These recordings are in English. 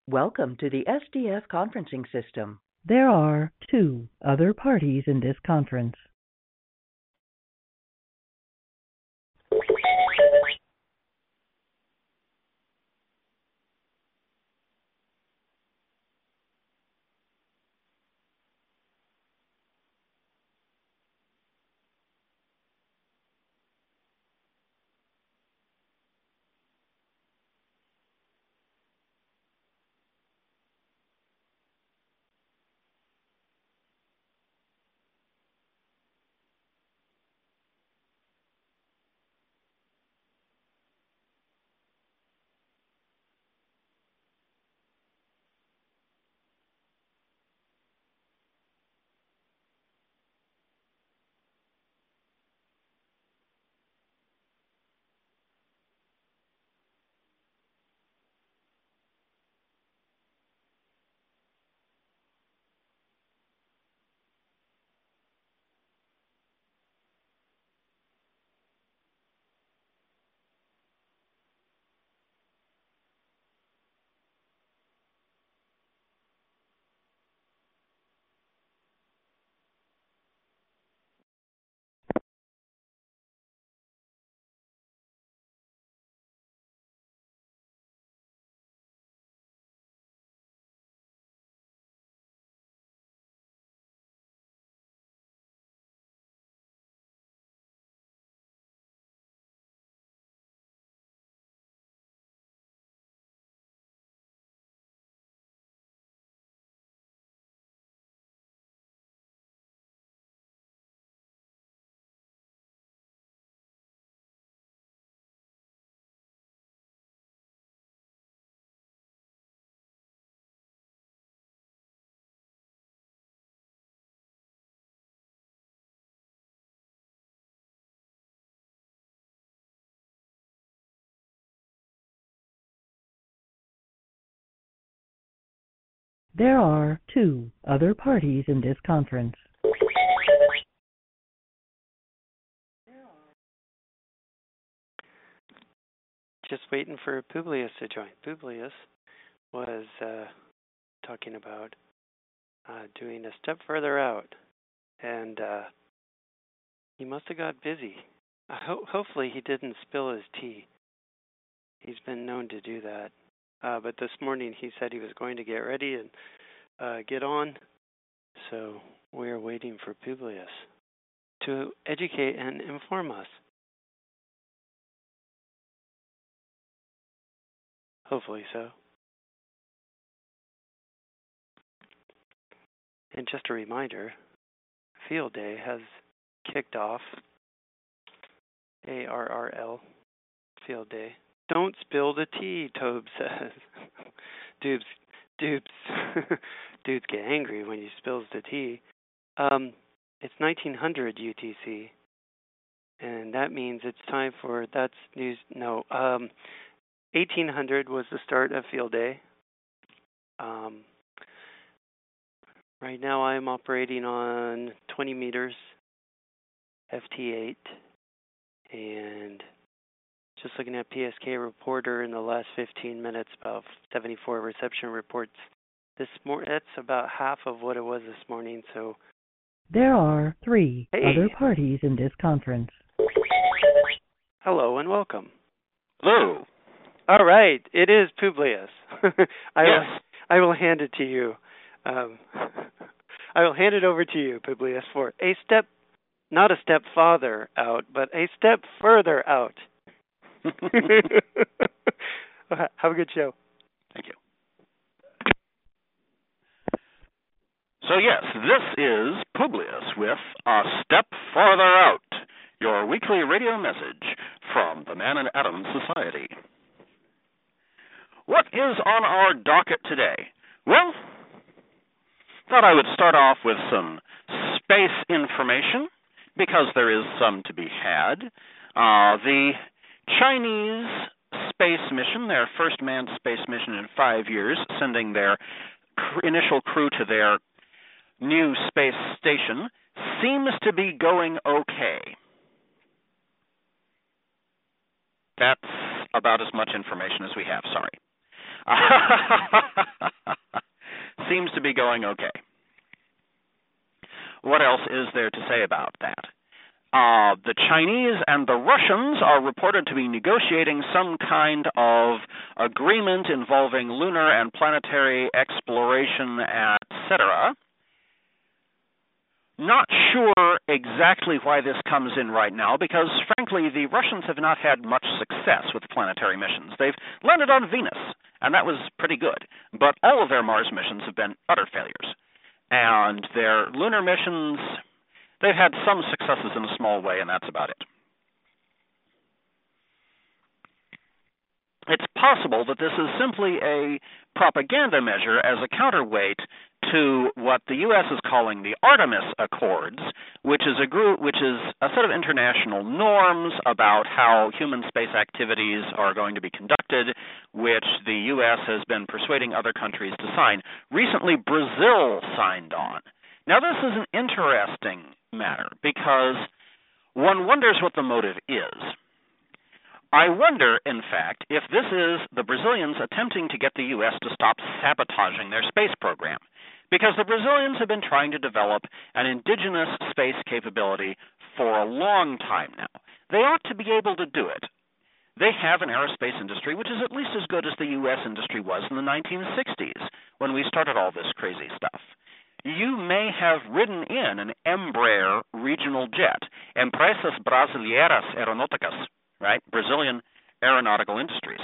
Welcome to the SDF conferencing system. There are two other parties in this conference. There are two other parties in this conference. Just waiting for Publius to join. Publius was talking about doing a step further out, and he must have got busy. Hopefully he didn't spill his tea. He's been known to do that. But this morning he said he was going to get ready and get on, so we're waiting for Publius to educate and inform us. Hopefully so. And just a reminder, Field Day has kicked off. ARRL, Field Day. Don't spill the tea, Tobe says. Dubes get angry when he spills the tea. It's 1900 UTC, and that means it's time for, that's news, no, 1800 was the start of Field Day. Right now I'm operating on 20 meters, FT8, and just looking at PSK Reporter in the last 15 minutes, about 74 reception reports. That's about half of what it was this morning, so. There are three other parties in this conference. Hello and welcome. Hello. All right, it is Publius. Yes. I will hand it to you. I will hand it over to you, Publius, for a step, not a step farther out, but a step further out. Have a good show. Thank you. So yes, this is Publius with A Step Farther Out, your weekly radio message from the Man and Atom Society. What is on our docket today? Well, thought I would start off with some space information, because there is some to be had. The Chinese space mission, their first manned space mission in 5 years, sending their initial crew to their new space station, seems to be going okay. That's about as much information as we have, sorry. Seems to be going okay. What else is there to say about that? The Chinese and the Russians are reported to be negotiating some kind of agreement involving lunar and planetary exploration, etc. Not sure exactly why this comes in right now, because frankly, the Russians have not had much success with planetary missions. They've landed on Venus, and that was pretty good, but all of their Mars missions have been utter failures. And their lunar missions, they've had some successes in a small way, and that's about it. It's possible that this is simply a propaganda measure as a counterweight to what the U.S. is calling the Artemis Accords, which is a set of international norms about how human space activities are going to be conducted, which the U.S. has been persuading other countries to sign. Recently, Brazil signed on. Now, this is an interesting matter because one wonders what the motive is. I wonder, in fact, if this is the Brazilians attempting to get the U.S. to stop sabotaging their space program, because the Brazilians have been trying to develop an indigenous space capability for a long time now. They ought to be able to do it. They have an aerospace industry which is at least as good as the U.S. industry was in the 1960s when we started all this crazy stuff. You may have ridden in an Embraer regional jet, Empresas Brasileiras Aeronáuticas, right? Brazilian aeronautical industries.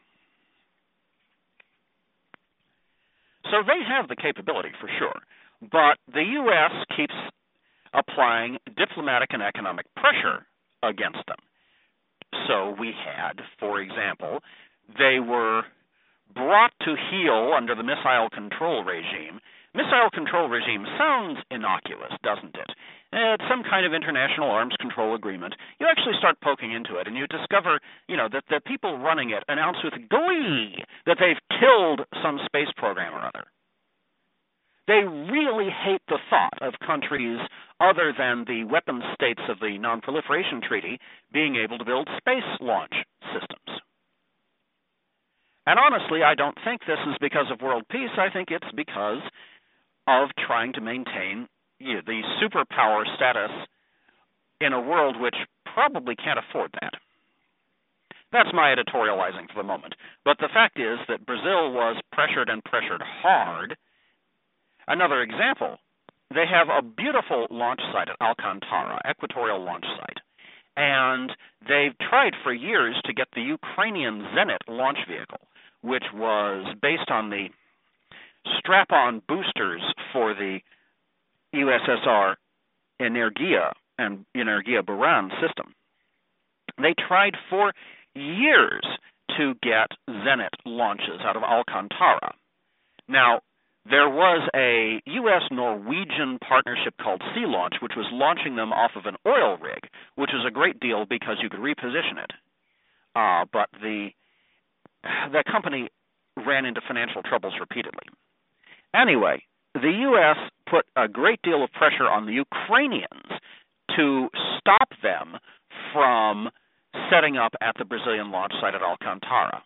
So they have the capability for sure, but the U.S. keeps applying diplomatic and economic pressure against them. So we had, for example, they were brought to heel under the missile control regime. Missile control regime sounds innocuous, doesn't it? It's some kind of international arms control agreement. You actually start poking into it, and you discover, that the people running it announce with glee that they've killed some space program or other. They really hate the thought of countries other than the weapon states of the Non-Proliferation Treaty being able to build space launch systems. And honestly, I don't think this is because of world peace. I think it's because of trying to maintain the superpower status in a world which probably can't afford that. That's my editorializing for the moment. But the fact is that Brazil was pressured and pressured hard. Another example, they have a beautiful launch site at Alcantara, equatorial launch site. And they've tried for years to get the Ukrainian Zenit launch vehicle, which was based on the strap-on boosters for the USSR Energia and Energia Buran system. They tried for years to get Zenit launches out of Alcantara. Now, there was a U.S.-Norwegian partnership called Sea Launch, which was launching them off of an oil rig, which was a great deal because you could reposition it. But the company ran into financial troubles repeatedly. Anyway, the U.S. put a great deal of pressure on the Ukrainians to stop them from setting up at the Brazilian launch site at Alcantara.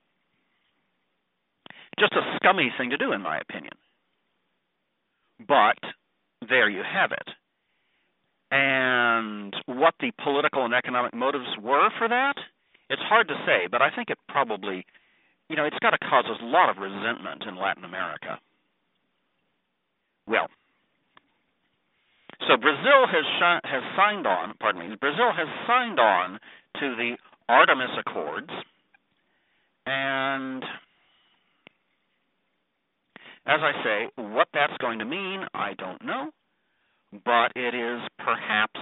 Just a scummy thing to do, in my opinion. But there you have it. And what the political and economic motives were for that, it's hard to say, but I think it probably, it's got to cause a lot of resentment in Latin America. Well, so Brazil has signed on to the Artemis Accords, and as I say, what that's going to mean, I don't know, but it is perhaps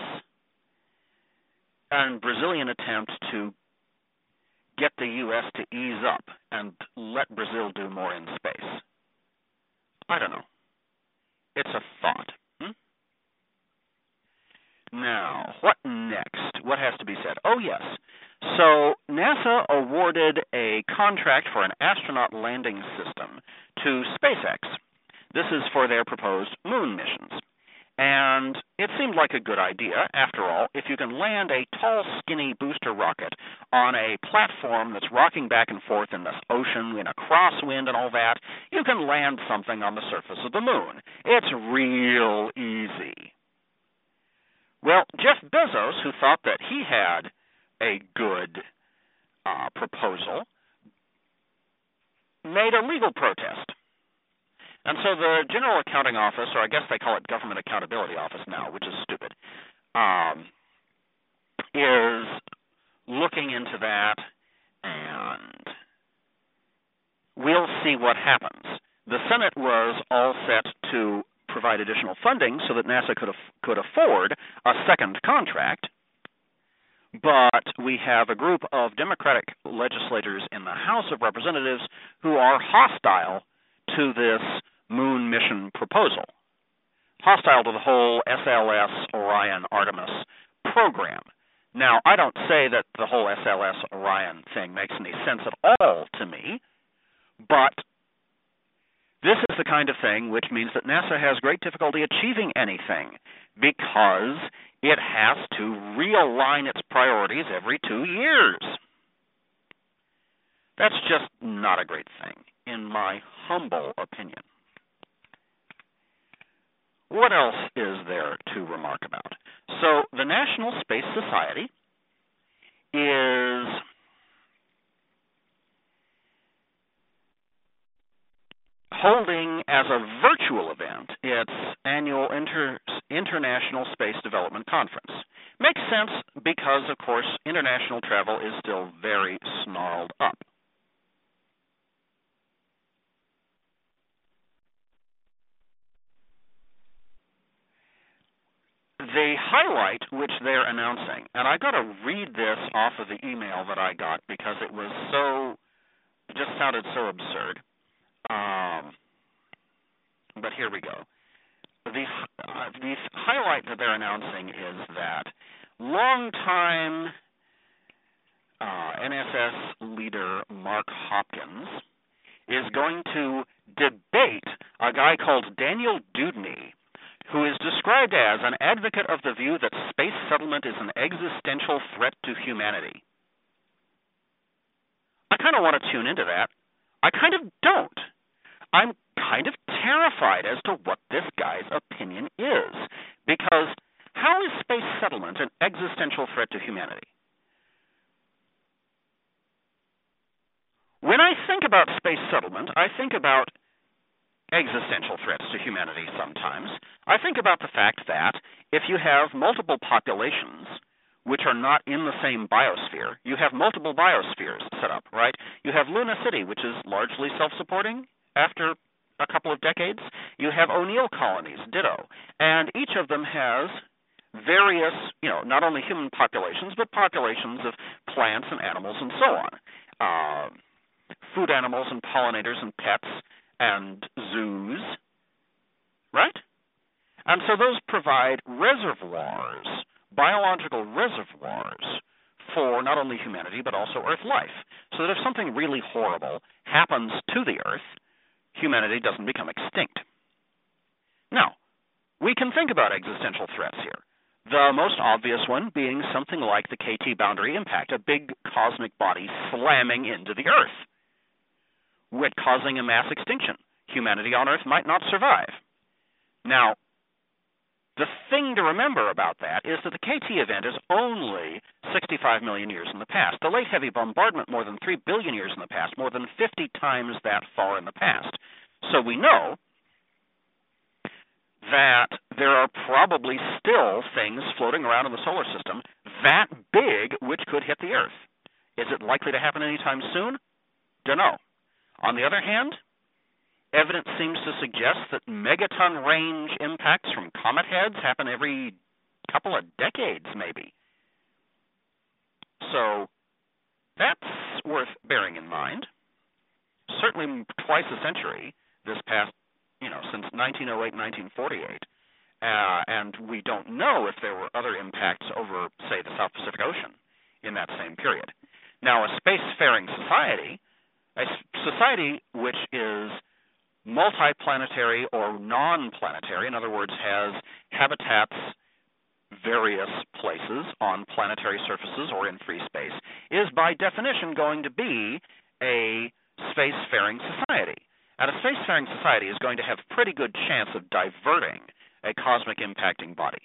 a Brazilian attempt to get the U.S. to ease up and let Brazil do more in space. I don't know. It's a thought. Now, what next? What has to be said? Oh, yes. So NASA awarded a contract for an astronaut landing system to SpaceX. This is for their proposed moon missions. And it seemed like a good idea. After all, if you can land a tall, skinny booster rocket on a platform that's rocking back and forth in the ocean in a crosswind and all that, you can land something on the surface of the moon. It's real easy. Well, Jeff Bezos, who thought that he had a good proposal, made a legal protest. And so the General Accounting Office, or I guess they call it Government Accountability Office now, which is stupid, is looking into that, and we'll see what happens. The Senate was all set to provide additional funding so that NASA could afford a second contract, but we have a group of Democratic legislators in the House of Representatives who are hostile to this moon mission proposal, hostile to the whole SLS, Orion, Artemis program. Now, I don't say that the whole SLS, Orion thing makes any sense at all to me, but this is the kind of thing which means that NASA has great difficulty achieving anything because it has to realign its priorities every 2 years. That's just not a great thing, in my humble opinion. What else is there to remark about? So the National Space Society is holding as a virtual event its annual International Space Development Conference. Makes sense because, of course, international travel is still very snarled up. The highlight which they're announcing, and I got to read this off of the email that I got because it was just sounded so absurd. But here we go. The highlight that they're announcing is that longtime NSS leader Mark Hopkins is going to debate a guy called Daniel Dewdney, who is described as an advocate of the view that space settlement is an existential threat to humanity. I kind of want to tune into that. I kind of don't. I'm kind of terrified as to what this guy's opinion is, because how is space settlement an existential threat to humanity? When I think about space settlement, I think about existential threats to humanity sometimes. I think about the fact that if you have multiple populations which are not in the same biosphere, you have multiple biospheres set up, right? You have Luna City, which is largely self-supporting after a couple of decades. You have O'Neill colonies, ditto. And each of them has various, not only human populations, but populations of plants and animals and so on. Food animals and pollinators and pets and zoos, right? And so those provide reservoirs, biological reservoirs, for not only humanity but also Earth life, so that if something really horrible happens to the Earth, humanity doesn't become extinct. Now, we can think about existential threats here. The most obvious one being something like the KT boundary impact, a big cosmic body slamming into the Earth, with causing a mass extinction. Humanity on Earth might not survive. Now, the thing to remember about that is that the KT event is only 65 million years in the past. The late heavy bombardment, more than 3 billion years in the past, more than 50 times that far in the past. So we know that there are probably still things floating around in the solar system that big which could hit the Earth. Is it likely to happen anytime soon? Dunno. On the other hand, evidence seems to suggest that megaton range impacts from comet heads happen every couple of decades, maybe. So that's worth bearing in mind. Certainly twice a century this past, since 1908, 1948. And we don't know if there were other impacts over, say, the South Pacific Ocean in that same period. Now, a spacefaring society, a society which is multiplanetary or non-planetary, in other words, has habitats various places on planetary surfaces or in free space, is by definition going to be a spacefaring society. And a spacefaring society is going to have pretty good chance of diverting a cosmic impacting body.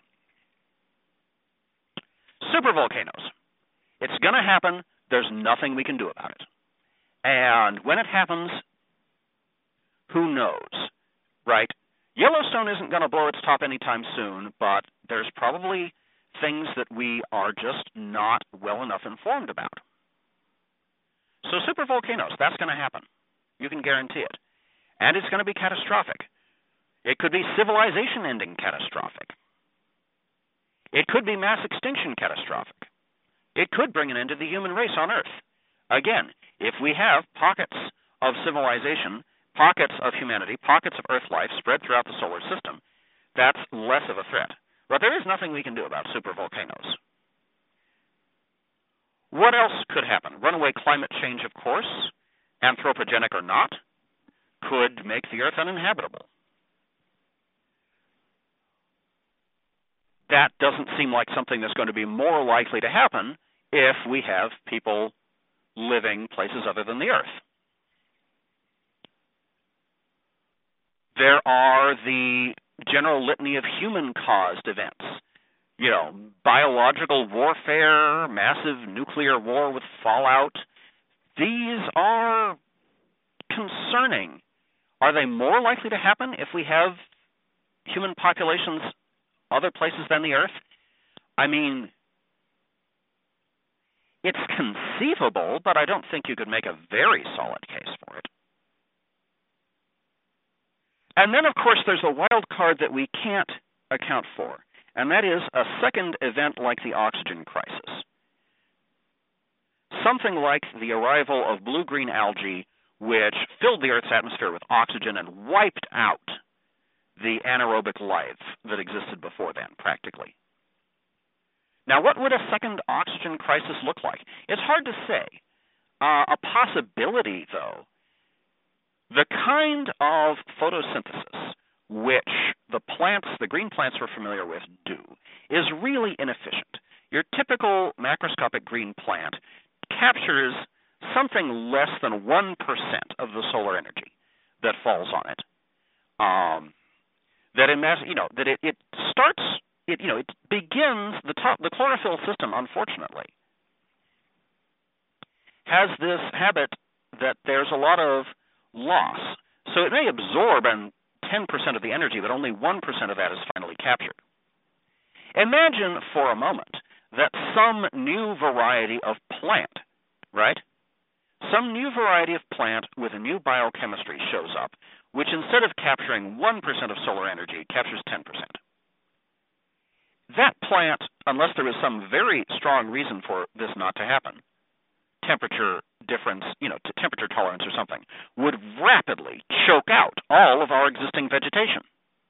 Supervolcanoes. It's going to happen. There's nothing we can do about it. And when it happens, who knows, right? Yellowstone isn't going to blow its top anytime soon, but there's probably things that we are just not well enough informed about. So supervolcanoes, that's going to happen. You can guarantee it. And it's going to be catastrophic. It could be civilization-ending catastrophic. It could be mass extinction catastrophic. It could bring an end to the human race on Earth. Again, if we have pockets of civilization, pockets of humanity, pockets of Earth life spread throughout the solar system, that's less of a threat. But there is nothing we can do about supervolcanoes. What else could happen? Runaway climate change, of course, anthropogenic or not, could make the Earth uninhabitable. That doesn't seem like something that's going to be more likely to happen if we have people living places other than the Earth. There are the general litany of human-caused events. You know, biological warfare, massive nuclear war with fallout. These are concerning. Are they more likely to happen if we have human populations other places than the Earth? I mean, it's conceivable, but I don't think you could make a very solid case for it. And then, of course, there's a wild card that we can't account for, and that is a second event like the oxygen crisis. Something like the arrival of blue-green algae, which filled the Earth's atmosphere with oxygen and wiped out the anaerobic life that existed before then, practically. Now, what would a second oxygen crisis look like? It's hard to say. A possibility, though, the kind of photosynthesis which the plants, the green plants we're familiar with, do is really inefficient. Your typical macroscopic green plant captures something less than 1% of the solar energy that falls on it. It begins the chlorophyll system, unfortunately, has this habit that there's a lot of loss. So it may absorb 10% of the energy, but only 1% of that is finally captured. Imagine for a moment that some new variety of plant, right? Some new variety of plant with a new biochemistry shows up, which instead of capturing 1% of solar energy, captures 10%. That plant, unless there is some very strong reason for this not to happen, temperature difference, temperature tolerance or something, would rapidly choke out all of our existing vegetation.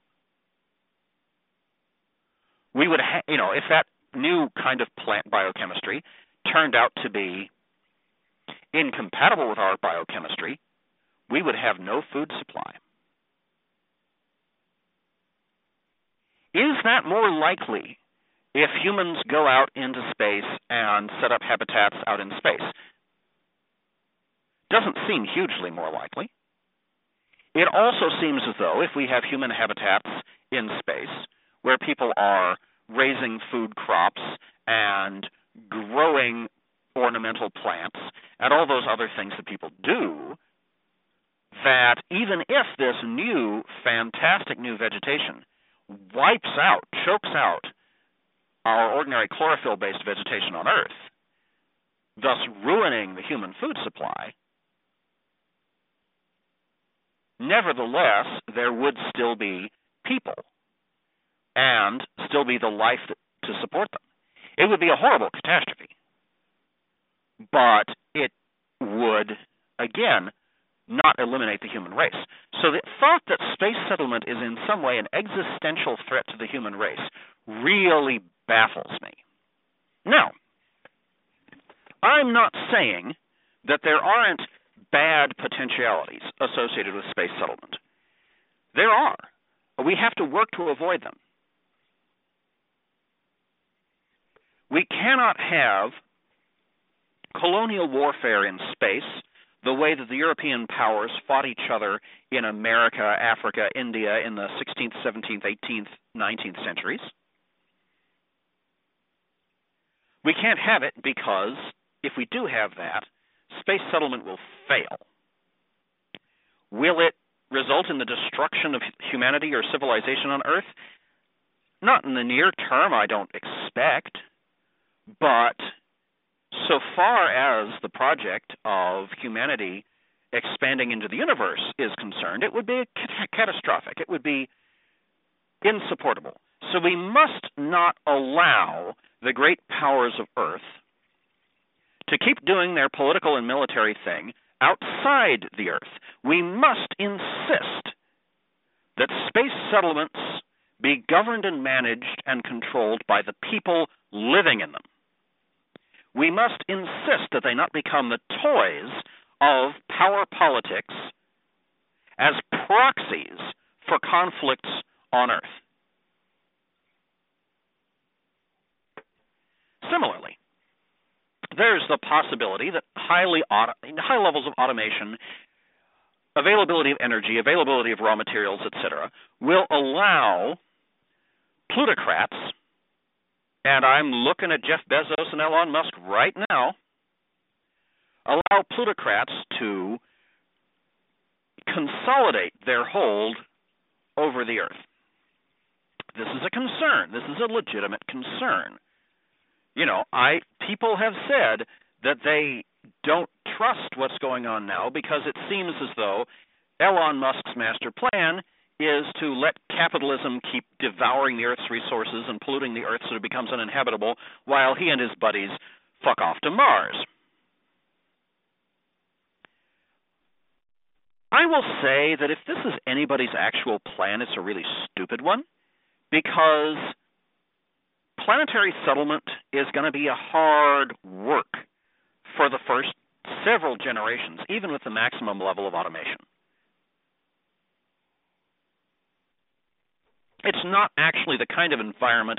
We would, if that new kind of plant biochemistry turned out to be incompatible with our biochemistry, we would have no food supply. Is that more likely if humans go out into space and set up habitats out in space? Doesn't seem hugely more likely. It also seems as though if we have human habitats in space where people are raising food crops and growing ornamental plants and all those other things that people do, that even if this new, fantastic new vegetation wipes out, chokes out our ordinary chlorophyll-based vegetation on Earth, thus ruining the human food supply, nevertheless, there would still be people and still be the life to support them. It would be a horrible catastrophe, but it would, again, not eliminate the human race. So the thought that space settlement is in some way an existential threat to the human race really baffles me. Now, I'm not saying that there aren't bad potentialities associated with space settlement. There are. We have to work to avoid them. We cannot have colonial warfare in space the way that the European powers fought each other in America, Africa, India in the 16th, 17th, 18th, 19th centuries. We can't have it because if we do have that, space settlement will fail. Will it result in the destruction of humanity or civilization on Earth? Not in the near term, I don't expect. But so far as the project of humanity expanding into the universe is concerned, it would be catastrophic. It would be insupportable. So we must not allow the great powers of Earth to keep doing their political and military thing outside the Earth. We must insist that space settlements be governed and managed and controlled by the people living in them. We must insist that they not become the toys of power politics as proxies for conflicts on Earth. Similarly, there's the possibility that high levels of automation, availability of energy, availability of raw materials, etc., will allow plutocrats, and I'm looking at Jeff Bezos and Elon Musk right now, allow plutocrats to consolidate their hold over the Earth. This is a concern. This is a legitimate concern. You know, people have said that they don't trust what's going on now because it seems as though Elon Musk's master plan is to let capitalism keep devouring the Earth's resources and polluting the Earth so it becomes uninhabitable while he and his buddies fuck off to Mars. I will say that if this is anybody's actual plan, it's a really stupid one, because planetary settlement is going to be a hard work for the first several generations, even with the maximum level of automation. It's not actually the kind of environment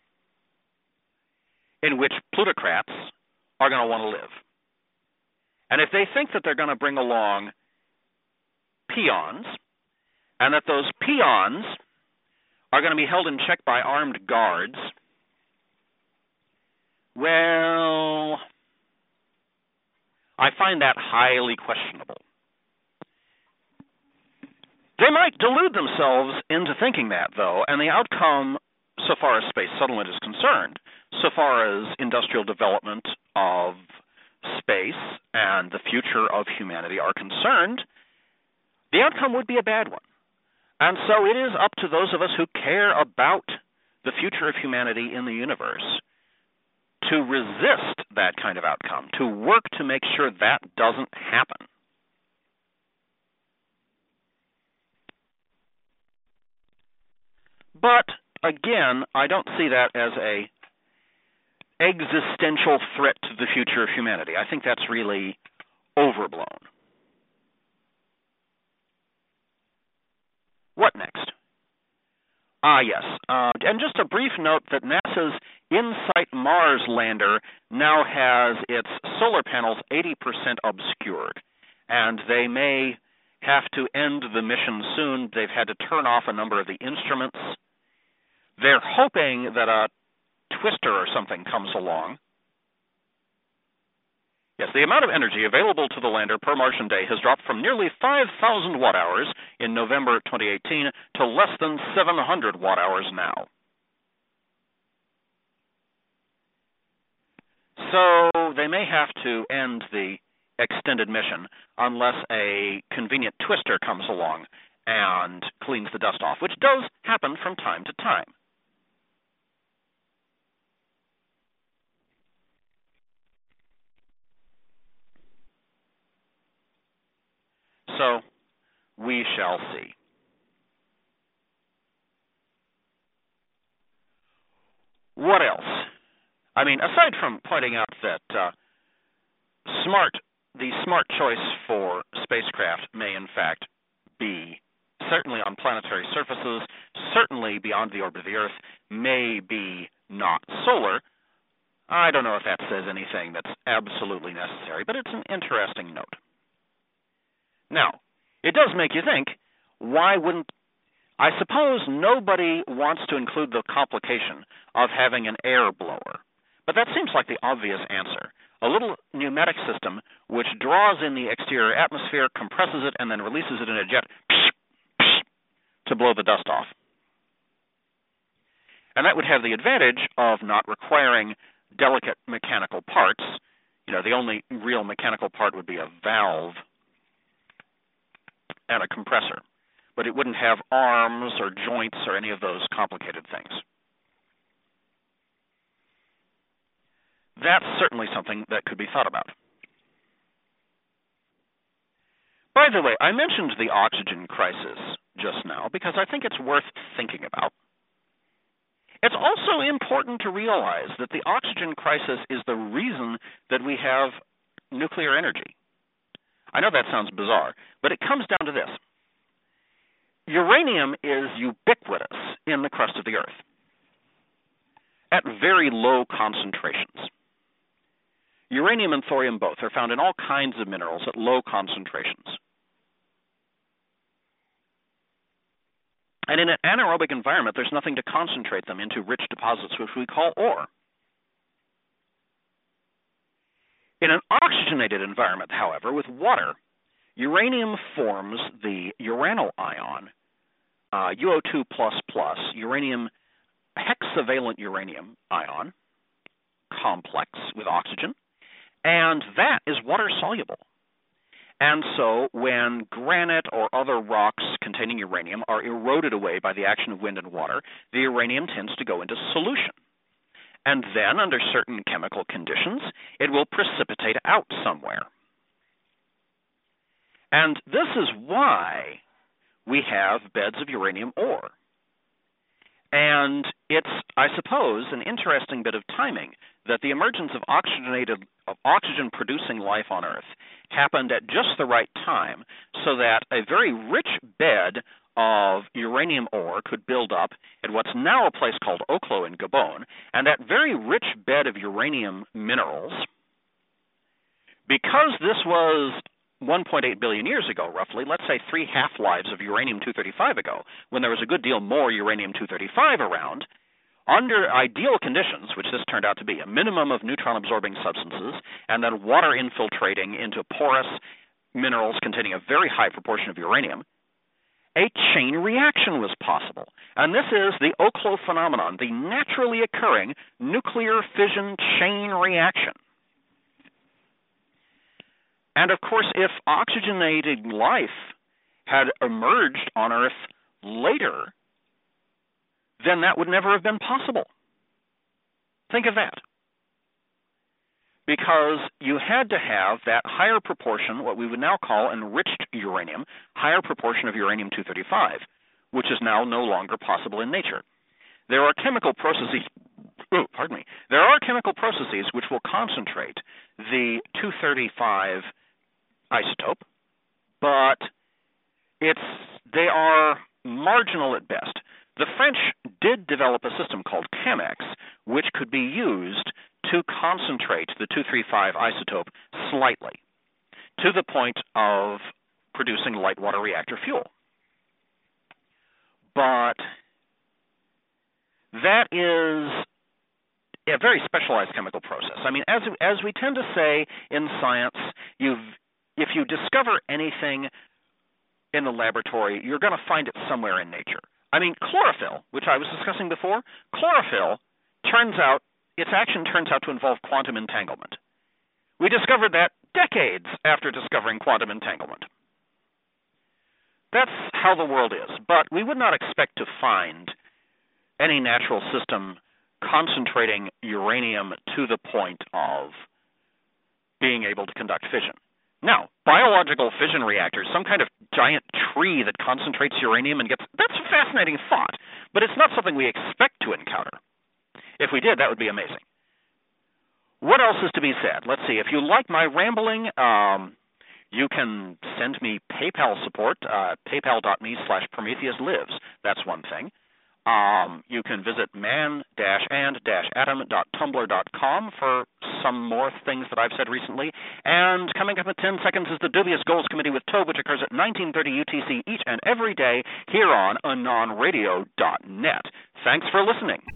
in which plutocrats are going to want to live. And if they think that they're going to bring along peons, and that those peons are going to be held in check by armed guards, well, I find that highly questionable. They might delude themselves into thinking that, though, and the outcome, so far as space settlement is concerned, so far as industrial development of space and the future of humanity are concerned, the outcome would be a bad one. And so it is up to those of us who care about the future of humanity in the universe to resist that kind of outcome, to work to make sure that doesn't happen. But, again, I don't see that as a existential threat to the future of humanity. I think that's really overblown. What next? Yes. And just a brief note that NASA's InSight Mars lander now has its solar panels 80% obscured, and they may have to end the mission soon. They've had to turn off a number of the instruments. They're hoping that a twister or something comes along. Yes, the amount of energy available to the lander per Martian day has dropped from nearly 5,000 watt-hours in November 2018 to less than 700 watt-hours now. So they may have to end the extended mission unless a convenient twister comes along and cleans the dust off, which does happen from time to time. So, we shall see. What else? I mean, aside from pointing out that the smart choice for spacecraft may in fact be certainly on planetary surfaces, certainly beyond the orbit of the Earth, maybe not solar. I don't know if that says anything that's absolutely necessary, but it's an interesting note. Now, it does make you think, why wouldn't, I suppose nobody wants to include the complication of having an air blower, but that seems like the obvious answer. A little pneumatic system which draws in the exterior atmosphere, compresses it, and then releases it in a jet to blow the dust off. And that would have the advantage of not requiring delicate mechanical parts. You know, the only real mechanical part would be a valve and a compressor, but it wouldn't have arms or joints or any of those complicated things. That's certainly something that could be thought about. By the way, I mentioned the oxygen crisis just now because I think it's worth thinking about. It's also important to realize that the oxygen crisis is the reason that we have nuclear energy. I know that sounds bizarre, but it comes down to this. Uranium is ubiquitous in the crust of the Earth at very low concentrations. Uranium and thorium both are found in all kinds of minerals at low concentrations. And in an anaerobic environment, there's nothing to concentrate them into rich deposits, which we call ore. In an oxygenated environment, however, with water, uranium forms the uranyl ion, UO2++, uranium, hexavalent uranium ion complex with oxygen, and that is water soluble. And so when granite or other rocks containing uranium are eroded away by the action of wind and water, the uranium tends to go into solution. And then, under certain chemical conditions, it will precipitate out somewhere. And this is why we have beds of uranium ore. And it's, I suppose, an interesting bit of timing that the emergence of oxygen-producing life on Earth happened at just the right time so that a very rich bed of uranium ore could build up at what's now a place called Oklo in Gabon, and that very rich bed of uranium minerals, because this was 1.8 billion years ago, roughly, let's say 3 half-lives of uranium-235 ago, when there was a good deal more uranium-235 around, under ideal conditions, which this turned out to be, a minimum of neutron-absorbing substances, and then water infiltrating into porous minerals containing a very high proportion of uranium, a chain reaction was possible. And this is the Oklo phenomenon, the naturally occurring nuclear fission chain reaction. And of course, if oxygenated life had emerged on Earth later, then that would never have been possible. Think of that. Because you had to have that higher proportion, what we would now call enriched uranium, higher proportion of uranium-235, which is now no longer possible in nature. There are chemical processes, there are chemical processes which will concentrate the 235 isotope, but they are marginal at best. The French did develop a system called CAMEX, which could be used to concentrate the 235 isotope slightly, to the point of producing light water reactor fuel. But that is a very specialized chemical process. I mean, as we tend to say in science, if you discover anything in the laboratory, you're going to find it somewhere in nature. I mean, chlorophyll, which I was discussing before, chlorophyll its action turns out to involve quantum entanglement. We discovered that decades after discovering quantum entanglement. That's how the world is, but we would not expect to find any natural system concentrating uranium to the point of being able to conduct fission. Now, biological fission reactors, some kind of giant tree that concentrates uranium and that's a fascinating thought, but it's not something we expect to encounter. If we did, that would be amazing. What else is to be said? Let's see. If you like my rambling, You can send me PayPal support, paypal.me/PrometheusLives. That's one thing. You can visit man-and-adam.tumblr.com for some more things that I've said recently. And coming up in 10 seconds is the Dubious Goals Committee with Tobe, which occurs at 1930 UTC each and every day here on AnonRadio.net. Thanks for listening.